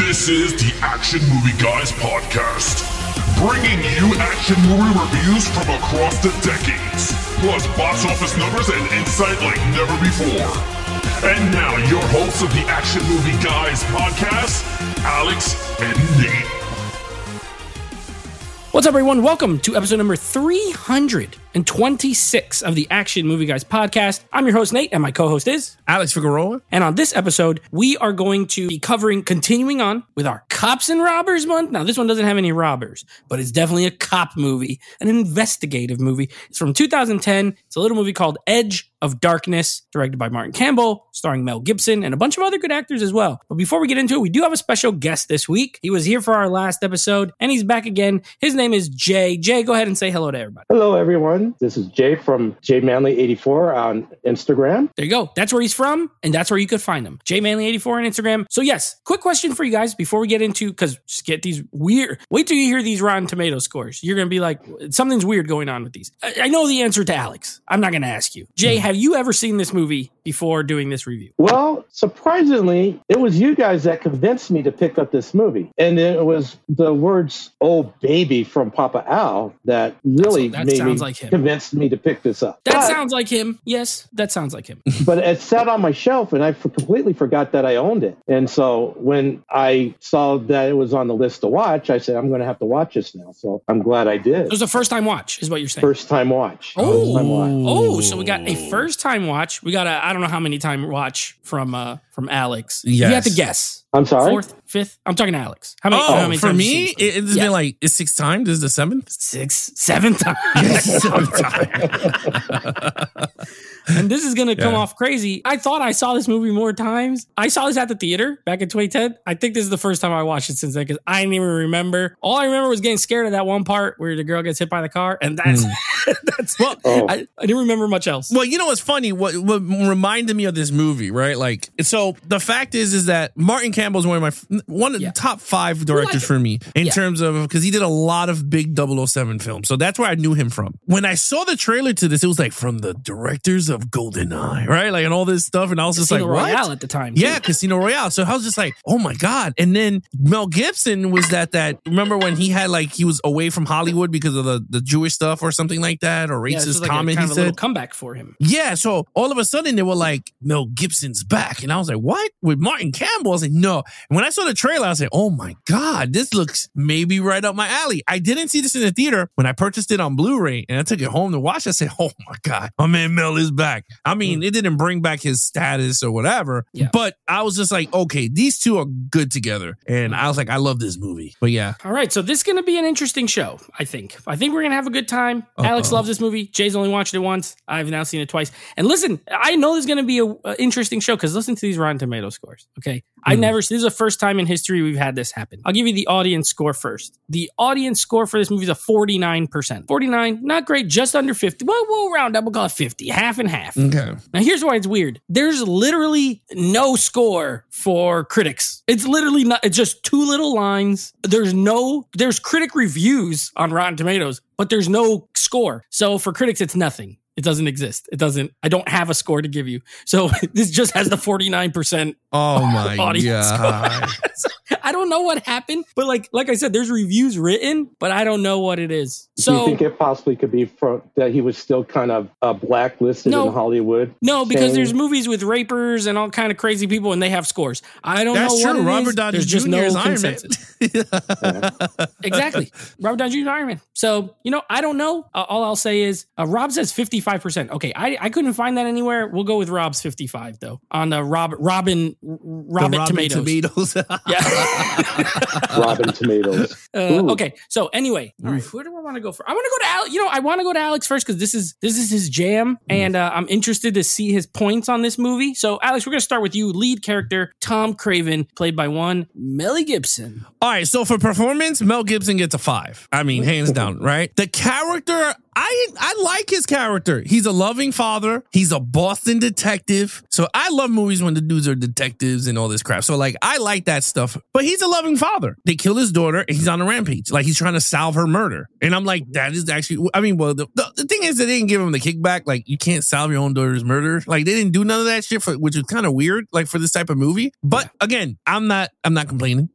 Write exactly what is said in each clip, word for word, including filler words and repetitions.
This is the Action Movie Guys podcast, bringing you action movie reviews from across the decades, plus box office numbers and insight like never before. And now, your hosts of the Action Movie Guys podcast, Alex and Nate. What's up, everyone? Welcome to episode number three hundred twenty-six of the Action Movie Guys podcast. I'm your host, Nate, and my co-host is Alex Figueroa. And on this episode, we are going to be covering, continuing on with our Cops and Robbers month. Now, this one doesn't have any robbers, but it's definitely a cop movie, an investigative movie. It's from two thousand ten. It's a little movie called Edge of Darkness, directed by Martin Campbell, starring Mel Gibson, and a bunch of other good actors as well. But before we get into it, we do have a special guest this week. He was here for our last episode, and he's back again. His name is Jay. Jay, go ahead and say hello to everybody. Hello, everyone. This is Jay from J Manley eighty-four on Instagram. There you go. That's where he's from, and that's where you could find him. J Manley eighty-four on Instagram. So yes, quick question for you guys before we get into, because just get these weird, wait till you hear these Rotten Tomato scores. You're going to be like, something's weird going on with these. I, I know the answer to Alex. I'm not going to ask you. Jay, have you ever seen this movie before doing this review? Well, surprisingly, it was you guys that convinced me to pick up this movie. And it was the words, "Oh, baby," from Papa Al that really that made sounds me, like him. convinced me to pick this up. That but, sounds like him. Yes, that sounds like him. But it sat on my shelf, and I f- completely forgot that I owned it. And so when I saw that it was on the list to watch, I said, I'm going to have to watch this now. So I'm glad I did. It was a first-time watch, is what you're saying. First time watch. Oh, First time watch. oh, so we got a first-time watch. We got a, I don't know how many time watch from uh, from Alex. Yes. You have to guess. I'm sorry? Fourth, fifth? I'm talking to Alex. How many, Oh, how many for times me, have you seen this it, it's Yeah. been like it's six times. This is the seventh. Six, seven times. Yes, seventh time. And this is going to come Yeah. off crazy. I thought I saw this movie more times. I saw this at the theater back in twenty ten. I think this is the first time I watched it since then because I didn't even remember. All I remember was getting scared of that one part where the girl gets hit by the car. And that's, that's Well, Oh. I, I didn't remember much else. Well, you know what's funny? What, what reminded me of this movie, right? Like, so the fact is, is that Martin Campbell is one of my f- one of Yeah. the top five directors like for me in Yeah. terms of because he did a lot of big double oh seven films. So that's where I knew him from. When I saw the trailer to this, it was like from the directors of GoldenEye, right? Like, and all this stuff, and I was just Casino like, Royale what? at the time. Yeah, too. Casino Royale. So I was just like, oh my God. And then Mel Gibson was that, that remember when he had like, he was away from Hollywood because of the, the Jewish stuff or something like that, or Yeah, this racist was like a, comment kind he of a little said. comeback for him. Yeah. So all of a sudden they were like, Mel Gibson's back. And I was like, what? With Martin Campbell? I was like, no. And when I saw the trailer, I was like, oh my God, this looks maybe right up my alley. I didn't see this in the theater. When I purchased it on Blu-ray and I took it home to watch, I said, oh my God, my man Mel is back. I mean, mm. it didn't bring back his status or whatever, Yeah. but I was just like, okay, these two are good together. And I was like, I love this movie. But yeah. All right, so this is going to be an interesting show, I think. I think we're going to have a good time. Uh-oh. Alex loves this movie. Jay's only watched it once. I've now seen it twice. And listen, I know this is going to be an interesting show because listen to these Rotten Tomato scores, okay? Mm-hmm. I never, this is the first time in history we've had this happen. I'll give you the audience score first. The audience score for this movie is a forty-nine percent. forty-nine, not great, just under fifty. Well, we'll round up, we'll call it fifty, half and half. Okay. Now, here's why it's weird. There's literally no score for critics. It's literally not, it's just two little lines. There's no, there's critic reviews on Rotten Tomatoes, but there's no score. So for critics, it's nothing. It doesn't exist. It doesn't, I don't have a score to give you. So this just has the forty-nine percent Oh my audience God. score. So I don't know what happened, but like, like I said, there's reviews written, but I don't know what it is. So do you think it possibly could be from that he was still kind of uh, blacklisted No. in Hollywood? no, because saying- there's movies with rapers and all kind of crazy people and they have scores. I don't That's know what true. it Robert is. Downey There's just Junior no is Iron Man. consensus. Exactly. Robert Downey Junior Iron Man. So, you know, I don't know. Uh, all I'll say is uh, Rob says fifty-five percent. Okay, I, I couldn't find that anywhere. We'll go with Rob's fifty-five, though, on the Rob, Robin, Robin, Robin Tomatoes. Tomatoes. Yeah. Robin Tomatoes. Uh, Ooh. okay, so anyway, all right, where do I want to go for? I want to go to Alex. You know, I want to go to Alex first because this is this is his jam, and uh, I'm interested to see his points on this movie. So, Alex, we're gonna start with you. Lead character Tom Craven, played by one Mel Gibson. All right, so for performance, Mel Gibson gets a five. I mean, hands down, right? The character, I I like his character. He's a loving father. He's a Boston detective. So I love movies when the dudes are detectives and all this crap. So like, I like that stuff. But he's a loving father. They kill his daughter and he's on a rampage. Like he's trying to solve her murder. And I'm like, that is actually, I mean, well, the, the, the thing is that they didn't give him the kickback. Like you can't solve your own daughter's murder. Like they didn't do none of that shit, for, which is kind of weird, like for this type of movie. But again, I'm not, I'm not complaining.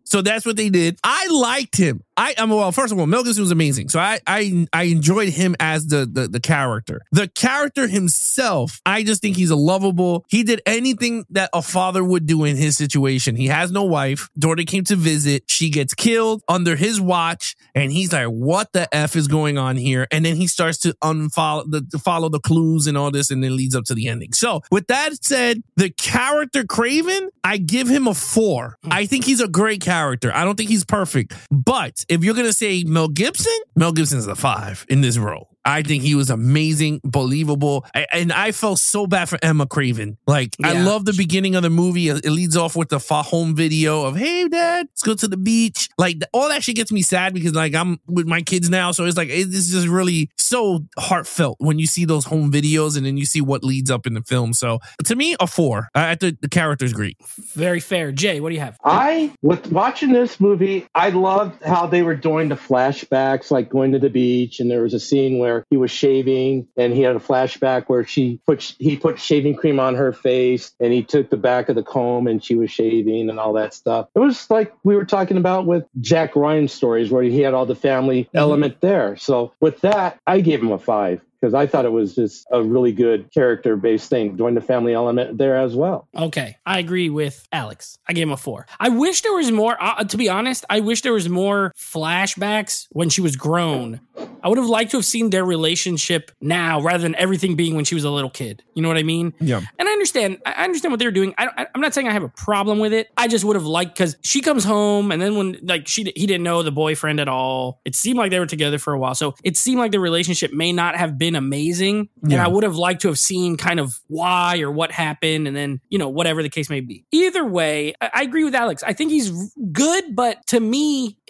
So that's what they did. I liked him. I um, well, first of all, Mel Gibson was amazing. So I I I enjoyed him as the, the the character. The character himself, I just think he's a lovable. He did anything that a father would do in his situation. He has no wife. Daughter came to visit. She gets killed under his watch, and he's like, "What the f is going on here?" And then he starts to unfollow the to follow the clues and all this, and then leads up to the ending. So with that said, the character Kraven, I give him a four. I think he's a great character. I don't think he's perfect, but if you're going to say Mel Gibson, Mel Gibson's a five in this role. I think he was amazing, believable. I, and I felt so bad for Emma Craven. Like, yeah. I love the beginning of the movie. It leads off with the home video of, hey, Dad, let's go to the beach. Like, all that shit gets me sad because, like, I'm with my kids now. So it's like, it's just really so heartfelt when you see those home videos and then you see what leads up in the film. So to me, a four. I think the character's great. Very fair. Jay, what do you have? I, with watching this movie, I loved how they were doing the flashbacks, like going to the beach. And there was a scene where he was shaving and he had a flashback where she put he put shaving cream on her face and he took the back of the comb and she was shaving and all that stuff. It was like we were talking about with Jack Ryan's stories where he had all the family mm-hmm. element there. So with that, I gave him a five. Because I thought it was just a really good character-based thing, doing the family element there as well. Okay, I agree with Alex. I gave him a four. I wish there was more, uh, to be honest, I wish there was more flashbacks when she was grown. I would have liked to have seen their relationship now rather than everything being when she was a little kid. You know what I mean? Yeah. And I understand. I understand what they were doing. I, I, I'm not saying I have a problem with it. I just would have liked, because she comes home and then when like she he didn't know the boyfriend at all. It seemed like they were together for a while. So it seemed like the relationship may not have been amazing. And yeah. I would have liked to have seen kind of why or what happened and then, you know, whatever the case may be. Either way, I, I agree with Alex. I think he's good, but to me...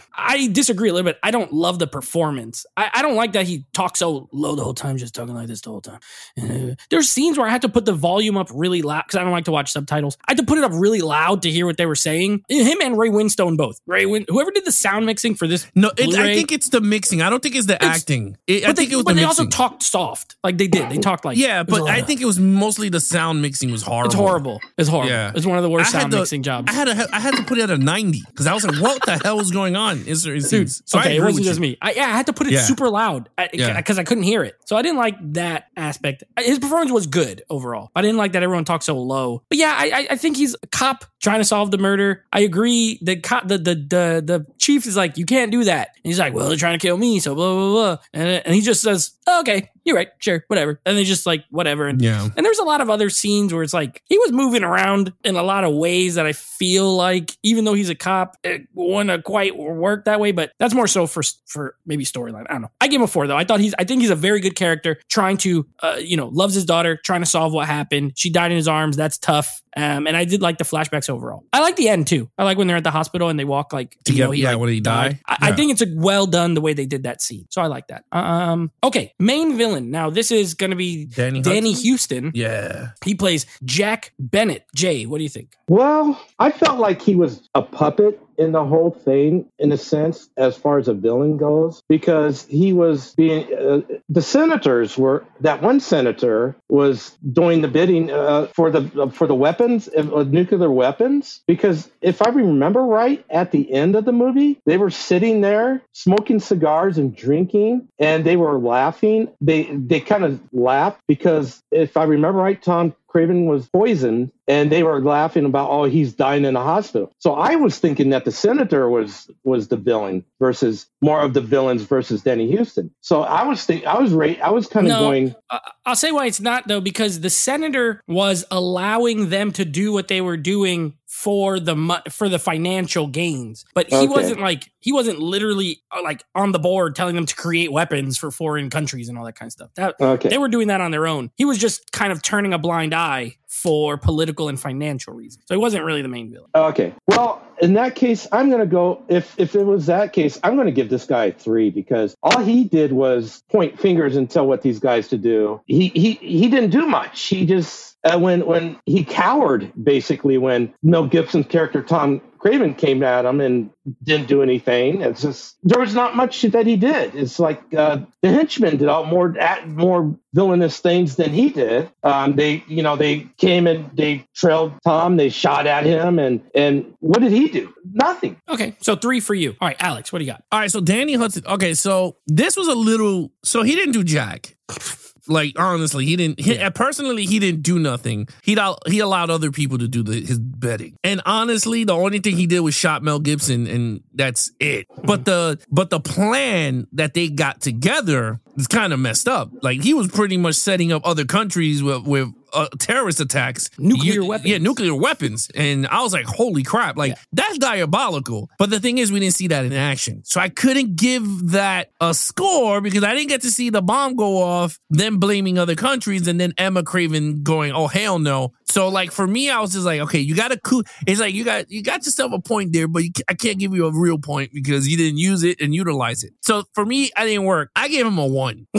I disagree a little bit. I don't love the performance. I, I don't like that he talks so low the whole time, just talking like this the whole time. Uh, there's scenes where I had to put the volume up really loud because I don't like to watch subtitles. I had to put it up really loud to hear what they were saying. Him and Ray Winstone both. Ray Win- whoever did the sound mixing for this. No, it, I think it's the mixing. I don't think it's the it's, acting. It, I they, think it was but the they mixing. also talked soft, like they did. They talked like yeah, but I think it was mostly the sound mixing was horrible. It's horrible. It's horrible. Yeah. It's one of the worst sound to, mixing jobs. I had to, I had to put it at a ninety because I was like, what the hell is going on? Is there, is Dude, So okay, it wasn't just you. me. I, yeah, I had to put it yeah. super loud because yeah. I couldn't hear it. So I didn't like that aspect. His performance was good overall. I didn't like that everyone talked so low. But yeah, I, I think he's a cop trying to solve the murder. I agree. The cop, the, the the the chief is like, you can't do that. And he's like, well, they're trying to kill me, so blah blah blah. And and he just says, oh, okay, you're right, sure, whatever. And they just like whatever. And yeah. And there's a lot of other scenes where it's like he was moving around in a lot of ways that I feel like, even though he's a cop, it wouldn't quite work that way. But that's more so for for maybe storyline. I don't know. I gave him a four though. I thought he's I think he's a very good character, trying to uh, you know, loves his daughter, trying to solve what happened. She died in his arms. That's tough. Um, and I did like the flashbacks overall. I like the end too. I like when they're at the hospital and they walk like to you get, know, he, yeah, like, when he died. I, yeah. I think it's a well done the way they did that scene. So I like that. Um, okay, main villain. Now this is going to be Danny, Danny Houston. Yeah, he plays Jack Bennett. Jay, what do you think? Well, I felt like he was a puppet in the whole thing, in a sense, as far as a villain goes, because he was being, uh, the senators were, that one senator was doing the bidding uh, for the uh, for the weapons, uh, nuclear weapons, because if I remember right, at the end of the movie, they were sitting there smoking cigars and drinking, and they were laughing. They they kind of laughed because, if I remember right, Tom Craven was poisoned, and they were laughing about, oh, he's dying in a hospital. So I was thinking that the senator was was the villain versus more of the villains versus Danny Houston. So I was think I was right. I was kind of no, going. I'll say why it's not though, because the senator was allowing them to do what they were doing for the for the financial gains, but he okay. wasn't like he wasn't literally like on the board telling them to create weapons for foreign countries and all that kind of stuff. That okay. They were doing that on their own. He was just kind of turning a blind eye for political and financial reasons. So he wasn't really the main villain. Okay. Well, in that case, I'm going to go, if if it was that case, I'm going to give this guy a three, because all he did was point fingers and tell what these guys to do. He he he didn't do much. He just, uh, when when he cowered, basically, when Mel Gibson's character, Tom Craven came at him and didn't do anything. It's just there was not much that he did. It's like uh, the henchmen did all more more villainous things than he did. Um, they, you know, they came and they trailed Tom. They shot at him, and and what did he do? Nothing. Okay, so three for you. All right, Alex, what do you got? All right, so Danny Hudson. Okay, so this was a little. So he didn't do jack. Like, honestly, he didn't. He, Yeah. Personally, he didn't do nothing. He he allowed other people to do the, his betting. And honestly, the only thing he did was shot Mel Gibson, and that's it. But the but the plan that they got together is kind of messed up. Like, he was pretty much setting up other countries with with uh, terrorist attacks, Nuclear You- weapons. Yeah, nuclear weapons. And I was like, holy crap! Like, Yeah. that's diabolical. But the thing is, we didn't see that in action, so I couldn't give that a score because I didn't get to see the bomb go off, them blaming other countries, and then Emma Craven going, "Oh hell no!" So like for me, I was just like, okay, you got to cool. It's like you got you got yourself a point there, but you, I can't give you a real point because you didn't use it and utilize it. So for me, I didn't work. I gave him a one.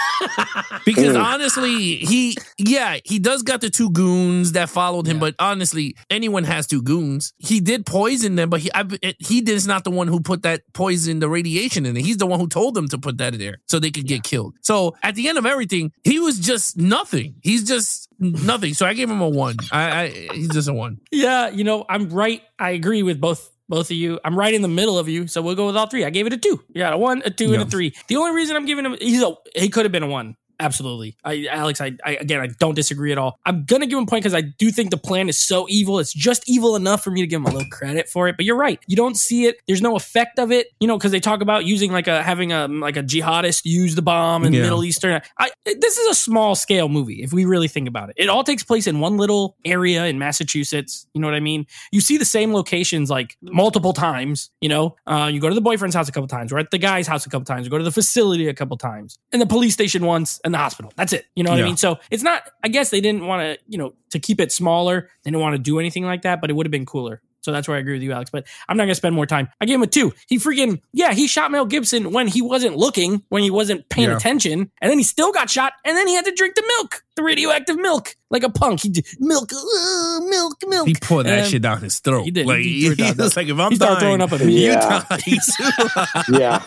Because honestly, he, yeah, he does got the two goons that followed him, Yeah. but honestly, anyone has two goons. He did poison them, but he I, it, he is not the one who put that poison, the radiation in it. He's the one who told them to put that in there so they could get killed. So at the end of everything, he was just nothing. He's just nothing. So I gave him a one. I, I he's just a one. Yeah, you know, I'm right. I agree with both both of you. I'm right in the middle of you, so we'll go with all three. I gave it a two. You got a one, a two, Yeah. and a three. The only reason I'm giving him, he's a, he could have been a one. Absolutely. I, Alex, I, I, again, I don't disagree at all. I'm going to give him a point because I do think the plan is so evil. It's just evil enough for me to give him a little credit for it. But you're right. You don't see it. There's no effect of it, you know, because they talk about using like a, having a, like a jihadist use the bomb in Yeah. the Middle Eastern. I, this is a small scale movie if we really think about it. It all takes place in one little area in Massachusetts. You know what I mean? You see the same locations like multiple times, you know, uh, you go to the boyfriend's house a couple times, or at the guy's house a couple times, you go to the facility a couple times, and the police station once, and the hospital. That's it. You know what Yeah. I mean? So it's not, I guess they didn't want to, you know, to keep it smaller. They didn't want to do anything like that, but it would have been cooler. So that's where I agree with you, Alex. But I'm not going to spend more time. I gave him a two. He freaking, yeah, he shot Mel Gibson when he wasn't looking, when he wasn't paying Yeah. attention. And then he still got shot. And then he had to drink the milk, the radioactive milk, like a punk. He did milk, uh, milk, milk. He poured that And shit down his throat. he did. Like, He threw it down. was like, if I'm he started dying, throwing up a you Yeah. die too. Yeah.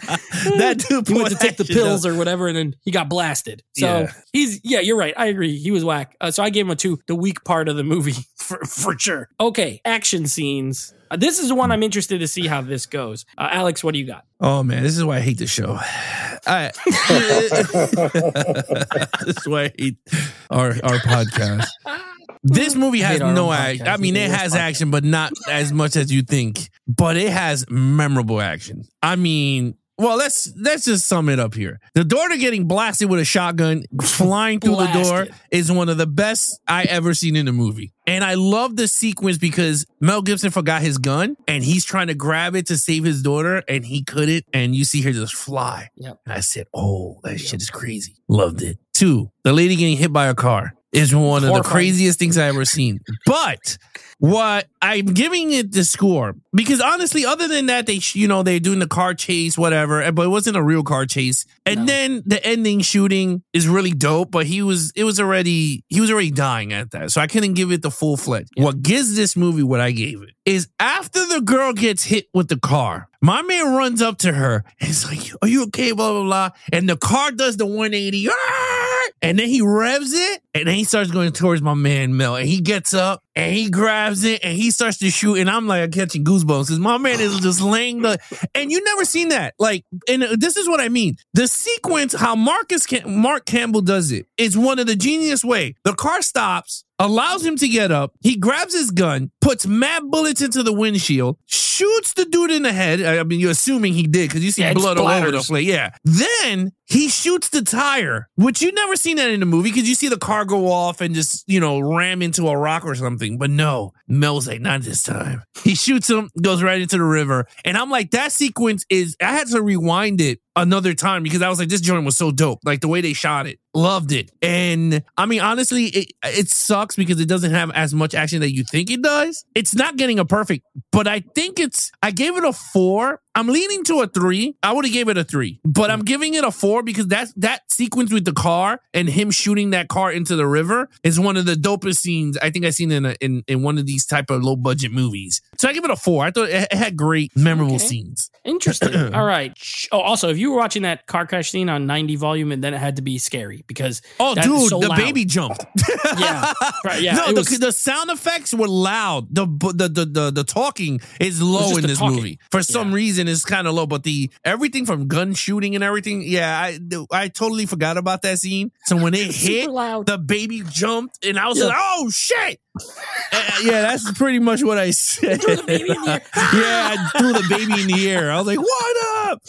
That dude he went poured to take the that shit pills down. or whatever, and then he got blasted. So Yeah. he's, yeah, you're right. I agree. He was whack. Uh, so I gave him a two, the weak part of the movie for, for sure. Okay, action scenes. Uh, this is the one I'm interested to see how this goes. Uh, Alex, what do you got? Oh man, this is why I hate the show. I, this is why I hate our our podcast. This movie has Hate our no own action. podcast. I mean, We it hate this has podcast. action, but not as much as you think. But it has memorable action. I mean, well, let's let's just sum it up here. The daughter getting blasted with a shotgun, flying through the door, Blasted. is one of the best I ever seen in a movie. And I love the sequence because Mel Gibson forgot his gun and he's trying to grab it to save his daughter and he couldn't. And you see her just fly. Yep. And I said, oh, that shit is crazy. Loved it. Two, the lady getting hit by a car is one of the Horrifying. craziest things I ever seen. But what I'm giving it the score because honestly, other than that, they, sh- you know, they're doing the car chase, whatever, but it wasn't a real car chase. And No. then the ending shooting is really dope, but he was, it was already, he was already dying at that. So I couldn't give it the full fledged. Yeah. What gives this movie what I gave it is after the girl gets hit with the car, my man runs up to her and he's like, are you okay? Blah, blah, blah. And the car does the one eighty. And then he revs it and then he starts going towards my man Mel. And he gets up and he grabs it and he starts to shoot. And I'm like, I'm catching goosebumps because my man is just laying the. And you never seen that. Like, and this is what I mean. The sequence, how Marcus Cam- Mark Campbell does it, is one of the genius way. The car stops, allows him to get up. He grabs his gun, puts mad bullets into the windshield, shoots the dude in the head. I mean, you're assuming he did because you see Yeah, it blood all over the splatters. place. Yeah. Then he shoots the tire, which you never seen that in the movie because you see the car go off and just, you know, ram into a rock or something. But no, Mel's like, not this time. He shoots him, goes right into the river. And I'm like, that sequence is, I had to rewind it another time because I was like, this joint was so dope. Like the way they shot it. Loved it. And I mean, honestly, it, it sucks because it doesn't have as much action that you think it does. It's not getting a perfect, but I think it's, I gave it a four. I'm leaning to a three. I would have gave it a three, but I'm giving it a four because that's, that sequence with the car and him shooting that car into the river is one of the dopest scenes I think I've seen in a, in, in one of these type of low budget movies. So I give it a four. I thought it, it had great, memorable Okay. scenes. Interesting. All right. Oh, also, if you were watching that car crash scene on ninety volume, and then it had to be scary because Oh, that is dude, so the loud. baby jumped. Yeah, right. Yeah, no, it the, was- the sound effects were loud. The the the the, the talking is low just in the this talking. movie. For some Yeah. reason, it's kind of low. But the everything from gun shooting and everything, yeah, I I totally forgot about that scene. So when it Super hit, loud. the baby jumped, and I was Yeah. like, "Oh shit!" Uh, yeah, that's pretty much what I said. Threw the baby in the air. yeah, I threw the baby in the air. I was like, "What up?"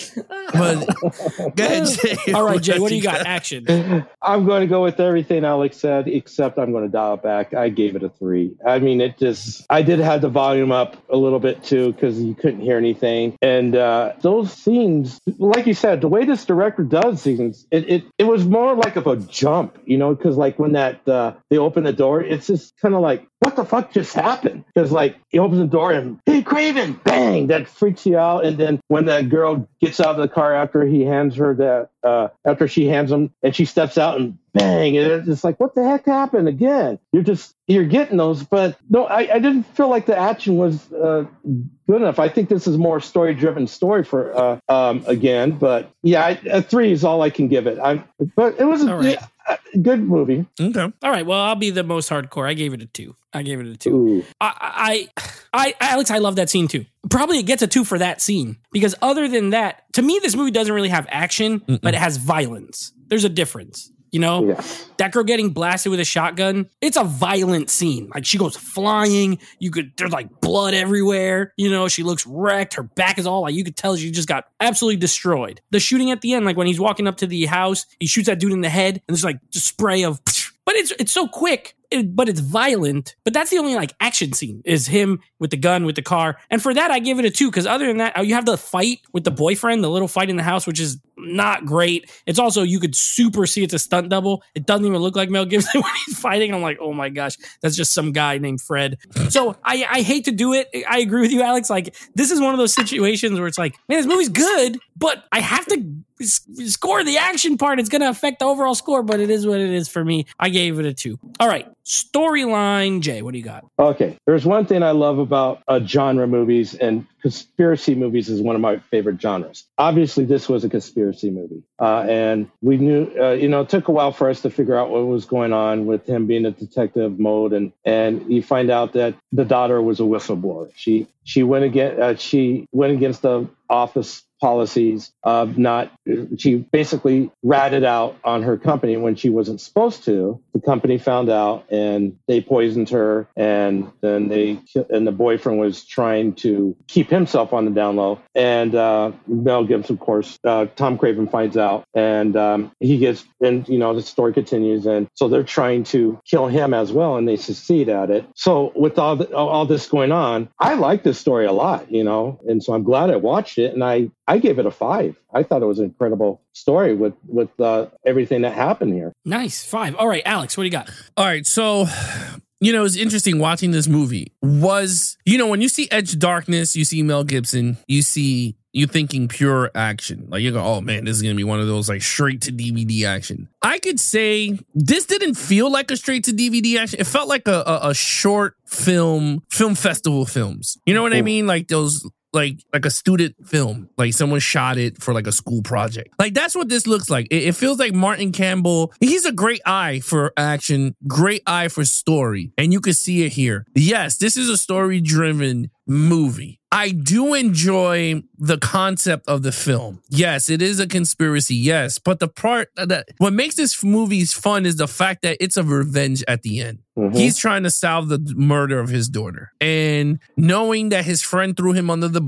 But go ahead, Jay. All right, Jay, what do you got? Action. I'm going to go with everything Alex said, except I'm going to dial it back. I gave it a three. I mean, it just, I did have the volume up a little bit too because you couldn't hear anything. And uh, those scenes, like you said, the way this director does scenes, it it, it was more like of a jump, you know, because like when that uh, they open the door, it's just kind of like, what the fuck just happened? Because like he opens the door and hey Craven, bang, that freaks you out. And then when that girl gets out of the car after he hands her that, uh, after she hands him and she steps out and bang, and it's just like, what the heck happened again? You're just, you're getting those, but no, I, I didn't feel like the action was uh, good enough. I think this is more story driven story for uh, um, again, but yeah, I, a three is all I can give it. I, but it was a, All right. yeah, a good movie. Okay. All right. Well, I'll be the most hardcore. I gave it a two. I gave it a two. Ooh. I, I, I, Alex, I love that scene too. Probably it gets a two for that scene because other than that, to me, this movie doesn't really have action, Mm-mm. but it has violence. There's a difference. You know, Yeah. that girl getting blasted with a shotgun, it's a violent scene. Like she goes flying. You could, there's like blood everywhere. You know, she looks wrecked. Her back is all like, you could tell she just got absolutely destroyed. The shooting at the end, like when he's walking up to the house, he shoots that dude in the head and there's like just spray of, but it's, it's so quick. It, but it's violent. But that's the only like action scene is him with the gun, with the car. And for that, I give it a two. Because other than that, oh, you have the fight with the boyfriend, the little fight in the house, which is not great. It's also, you could super see it's a stunt double. It doesn't even look like Mel Gibson when he's fighting. I'm like, oh my gosh, that's just some guy named Fred. So I, I hate to do it. I agree with you, Alex. Like, this is one of those situations where it's like, man, this movie's good, but I have to s- score the action part. It's going to affect the overall score, but it is what it is for me. I gave it a two. All right. Storyline, Jay, what do you got? Okay, there's one thing I love about uh, genre movies, and conspiracy movies is one of my favorite genres. Obviously, this was a conspiracy movie, uh, and we knew, uh, you know, it took a while for us to figure out what was going on with him being a detective mode, and and you find out that the daughter was a whistleblower. She she went against uh, she went against the office policies of not, she basically ratted out on her company when she wasn't supposed to. The company found out and they poisoned her, and then they, and the boyfriend was trying to keep himself on the down low. And uh, Mel Gibson, of course, uh, Tom Craven finds out, and um, he gets, and you know, the story continues. And so they're trying to kill him as well, and they succeed at it. So with all, the, all this going on, I like this story a lot, you know, and so I'm glad I watched it, and I I gave it a five. I thought it was an incredible story with with uh, everything that happened here. Nice. Five. All right, Alex, what do you got? All right, so you know, it's interesting watching this movie. Was, you know, when you see Edge of Darkness, you see Mel Gibson, you see you thinking pure action. Like you go, oh man, this is gonna be one of those like straight to D V D action. I could say this didn't feel like a straight to D V D action. It felt like a, a, a short film, film festival films. You know what I mean? Like those. Like like a student film, like someone shot it for like a school project. Like that's what this looks like. It, it feels like Martin Campbell. He's a great eye for action, great eye for story, and you can see it here. Yes, this is a story-driven movie. I do enjoy the concept of the film. Yes, it is a conspiracy. Yes, but the part that what makes this movie fun is the fact that it's a revenge at the end. Mhm. He's trying to solve the murder of his daughter, and knowing that his friend threw him under the bus,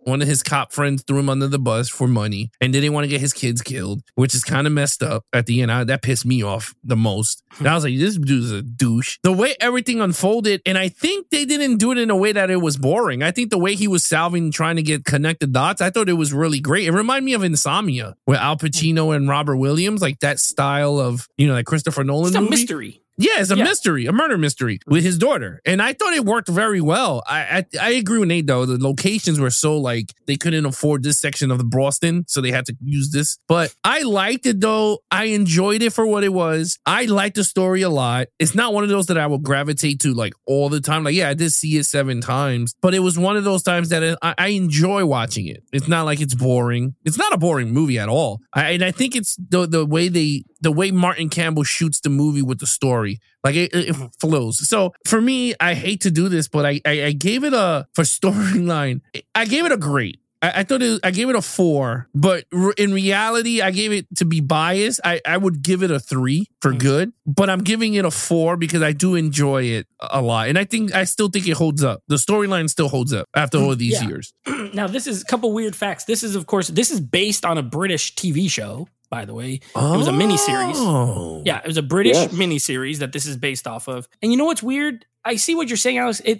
One of his cop friends threw him under the bus for money and didn't want to get his kids killed, which is kind of messed up at the end. I, that pissed me off the most. And I was like, this dude's a douche. The way everything unfolded, and I think they didn't do it in a way that it was boring. I think the way he was solving, trying to get connected dots, I thought it was really great. It reminded me of Insomnia with Al Pacino and Robert Williams, like that style of, you know, like Christopher Nolan It's a movie. mystery. Yeah, it's a Yeah. mystery, a murder mystery with his daughter. And I thought it worked very well. I, I I agree with Nate, though. The locations were so like they couldn't afford this section of the Boston, so they had to use this. But I liked it, though. I enjoyed it for what it was. I liked the story a lot. It's not one of those that I will gravitate to like all the time. Like, yeah, I did see it seven times, but it was one of those times that I, I enjoy watching it. It's not like it's boring. It's not a boring movie at all. I, and I think it's the the way they the way Martin Campbell shoots the movie with the story. Like it, it flows. So for me, I hate to do this, but I I, I gave it a for storyline. I gave it a great. I, I thought it, I gave it a four, but re- in reality, I gave it to be biased. I, I would give it a three for good, but I'm giving it a four because I do enjoy it a lot, and I think I still think it holds up. The storyline still holds up after all these Yeah. years. Now, this is a couple weird facts. This is, of course, this is based on a British T V show, by the way. It was a miniseries. Oh. Yeah, it was a British Yes. miniseries that this is based off of. And you know what's weird? I see what you're saying, Alex. It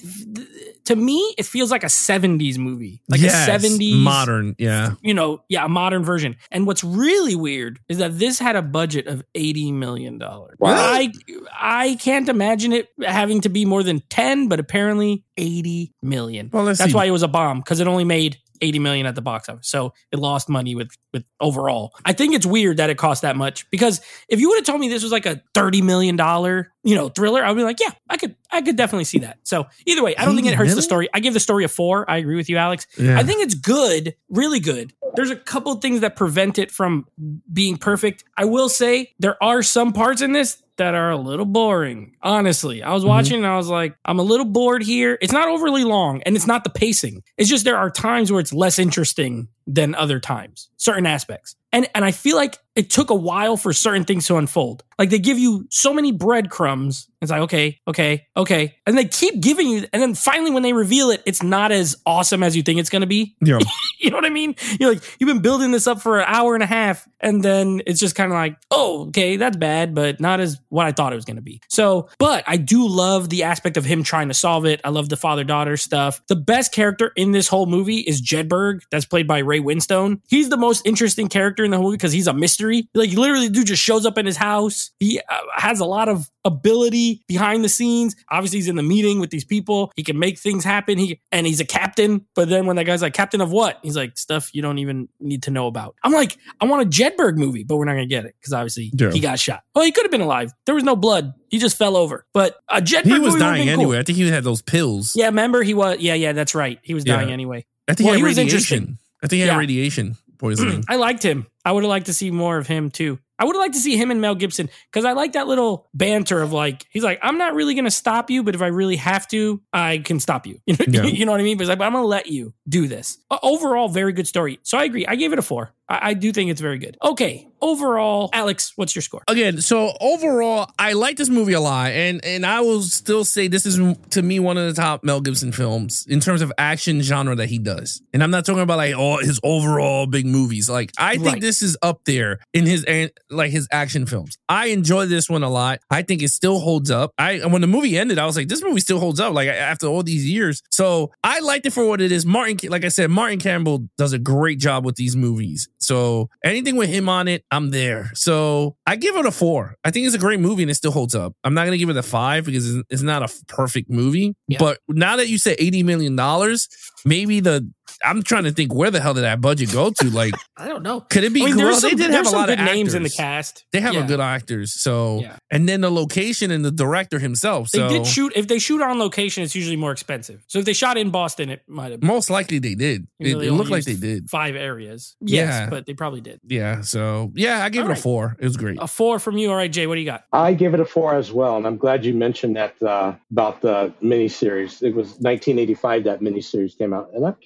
to me, it feels like a seventies movie, like Yes, a seventies modern. Yeah. You know, yeah, a modern version. And what's really weird is that this had a budget of eighty million dollars. Wow. I I can't imagine it having to be more than ten, but apparently eighty million. Well, let's That's see. why it was a bomb, because it only made eighty million at the box office. So it lost money with with overall. I think it's weird that it cost that much, because if you would have told me this was like a thirty million dollars, you know, thriller, I would be like, yeah, I could I could definitely see that. So either way, I don't think it hurts the Really? story. I give the story a four. I agree with you, Alex. Yeah. I think it's good, really good. There's a couple things that prevent it from being perfect. I will say there are some parts in this that are a little boring. Honestly, I was watching and I was like, I'm a little bored here. It's not overly long, and it's not the pacing. It's just there are times where it's less interesting than other times, certain aspects. And and I feel like it took a while for certain things to unfold. Like they give you so many breadcrumbs. It's like, okay, okay, okay. And they keep giving you, and then finally when they reveal it, it's not as awesome as you think it's going to be. Yeah. You know what I mean? You're like, you've been building this up for an hour and a half, and then it's just kind of like, oh, okay, that's bad, but not as what I thought it was going to be. So, but I do love the aspect of him trying to solve it. I love the father-daughter stuff. The best character in this whole movie is Jedburgh, that's played by Ray Winstone. He's the most interesting character in the whole movie because he's a mystery. Like, literally, the dude just shows up in his house. He uh, has a lot of ability behind the scenes. Obviously, he's in the meeting with these people. He can make things happen. He and he's a captain. But then when that guy's like, captain of what? He's like, stuff you don't even need to know about. I'm like, I want a Jedburgh movie, but we're not going to get it because obviously Yeah. he got shot. Well, he could have been alive. There was no blood. He just fell over. But a Jedburgh He movie was would've dying been anyway. cool. I think he had those pills. Yeah, remember he was. Yeah, yeah, that's right. He was dying Yeah. anyway. I think Well, he he had was radiation. interesting. I think he had Yeah. radiation poisoning. I liked him. I would have liked to see more of him too. I would have liked to see him and Mel Gibson because I like that little banter of like, he's like, I'm not really going to stop you, but if I really have to, I can stop you. You know, Yeah. you know what I mean? But, it's like, but I'm going to let you do this. Uh, overall, very good story. So I agree. I gave it a four. I, I do think it's very good. Okay. Overall, Alex, what's your score? Again, so overall, I like this movie a lot, and and I will still say this is to me one of the top Mel Gibson films in terms of action genre that he does. And I'm not talking about like all his overall big movies. Like I think Right. this is up there in his an- like his action films. I enjoy this one a lot. I think it still holds up. I when the movie ended, I was like, this movie still holds up. Like after all these years, so I liked it for what it is. Martin, like I said, Martin Campbell does a great job with these movies. So anything with him on it, I'm there. So I give it a four. I think it's a great movie and it still holds up. I'm not going to give it a five because it's- it's not a perfect movie. Yeah. But now that you said eighty million dollars, maybe the, I'm trying to think where the hell did that budget go to? Like, I don't know. could it be? I mean, well, there's some, they did there's have a some lot good of names in the actors. cast. They have Yeah. a good actors. So, Yeah. and then the location and the director himself. They So did shoot. If they shoot on location, it's usually more expensive. So if they shot in Boston, it might have. most likely they did. you It, know, they it only looked like they used did. five areas. Yes, Yeah. but they probably did. Yeah. So yeah, I gave All it a right. four. It was great. A four from you. All right, Jay, what do you got? I give it a four as well, and I'm glad you mentioned that uh, about the miniseries. It was nineteen eighty-five that miniseries came out, and I'm curious. I would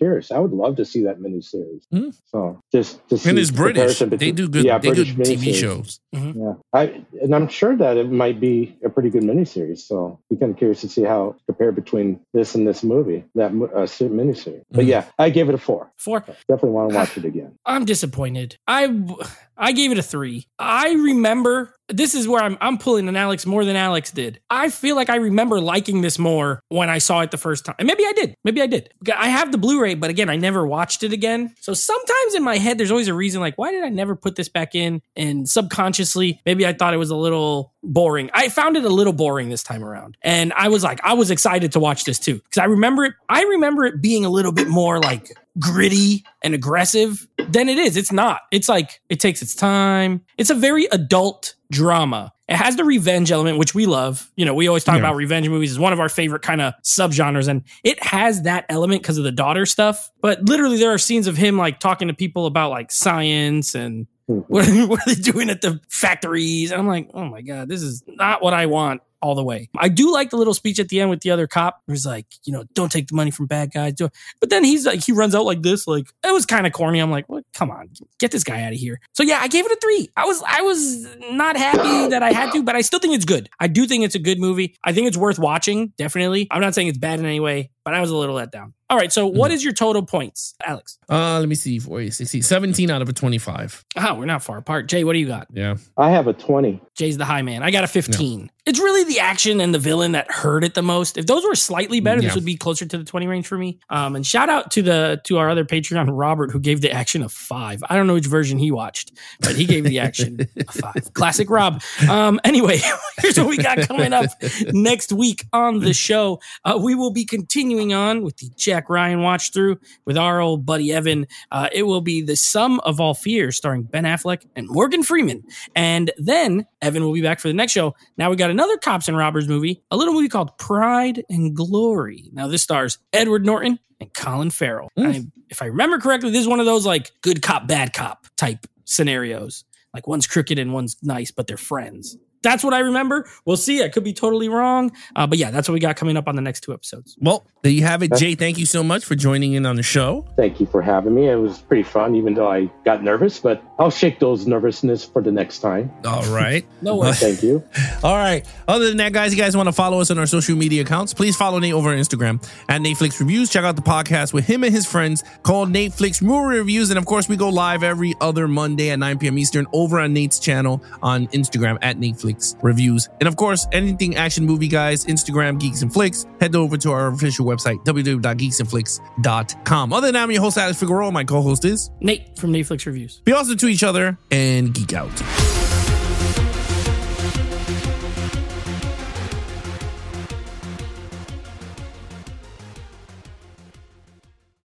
would love to see that miniseries. Mm-hmm. So just to see. And it's British. Between, they do good. Yeah, they British good T V miniseries. shows. Mm-hmm. Yeah, I and I'm sure that it might be a pretty good miniseries. So I'm kind of curious to see how it compared between this and this movie, that uh, miniseries. But Mm. yeah, I gave it a four. Four. Definitely want to watch it again. I'm disappointed. I I gave it a three. I remember this is where I'm I'm pulling an Alex more than Alex did. I feel like I remember liking this more when I saw it the first time. And maybe I did. Maybe I did. I have the Blu-ray, but again, I never watched it again. So sometimes in my head, there's always a reason like, why did I never put this back in? And subconsciously, maybe I thought it was a little boring. I found it a little boring this time around. And I was like, I was excited to watch this too. Because I remember it, I remember it being a little bit more like gritty and aggressive than it is. It's not. It's like, it takes its time. It's a very adult drama. It has the revenge element, which we love. You know, we always talk Yeah. about revenge movies as one of our favorite kind of subgenres. And it has that element because of the daughter stuff. But literally there are scenes of him like talking to people about like science and what, what are they doing at the factories? And I'm like, oh my God, this is not what I want all the way. I do like the little speech at the end with the other cop. Where he's like, you know, don't take the money from bad guys. Do it. But then he's like, he runs out like this. Like, it was kind of corny. I'm like, well, come on, get this guy out of here. So yeah, I gave it a three. I was, I was not happy that I had to, but I still think it's good. I do think it's a good movie. I think it's worth watching. Definitely. I'm not saying it's bad in any way, but I was a little let down. All right. So what is your total points, Alex? Uh, let me see. four, eight, sixteen, seventeen out of a twenty-five. Oh, we're not far apart. Jay, what do you got? Yeah. I have a twenty. Jay's the high man. I got a fifteen. It's really the action and the villain that hurt it the most. If those were slightly better, Yeah. this would be closer to the twenty range for me. Um, and shout out to the to our other Patreon, Robert, who gave the action a five. I don't know which version he watched, but he gave the action a five. Classic Rob. Um, anyway, here's what we got coming up next week on the show. Uh, we will be continuing on with the Jack Ryan watch through with our old buddy Evan. Uh, it will be The Sum of All Fears, starring Ben Affleck and Morgan Freeman. And then Evan will be back for the next show. Now we got another Cops and Robbers movie, a little movie called Pride and Glory. Now this stars Edward Norton and Colin Farrell. Mm. I, if I remember correctly, this is one of those like good cop, bad cop type scenarios. Like one's crooked and one's nice, but they're friends. That's what I remember. We'll see. I could be totally wrong. Uh, but yeah, that's what we got coming up on the next two episodes. Well, there you have it. Jay, thank you so much for joining in on the show. Thank you for having me. It was pretty fun, even though I got nervous, but I'll shake those nervousness for the next time. All right. No worries. Thank you. All right. Other than that, guys, you guys want to follow us on our social media accounts, please follow Nate over on Instagram at Netflix Reviews. Check out the podcast with him and his friends called Netflix Movie Reviews. And of course, we go live every other Monday at nine p.m. Eastern over on Nate's channel on Instagram at Netflix Reviews. And of course, anything action movie, guys, Instagram, Geeks and Flicks, head over to our official website, w w w dot geeks and flicks dot com. Other than that, I'm your host, Alex Figueroa. My co-host is Nate from Netflix Reviews. be awesome to each other and geek out.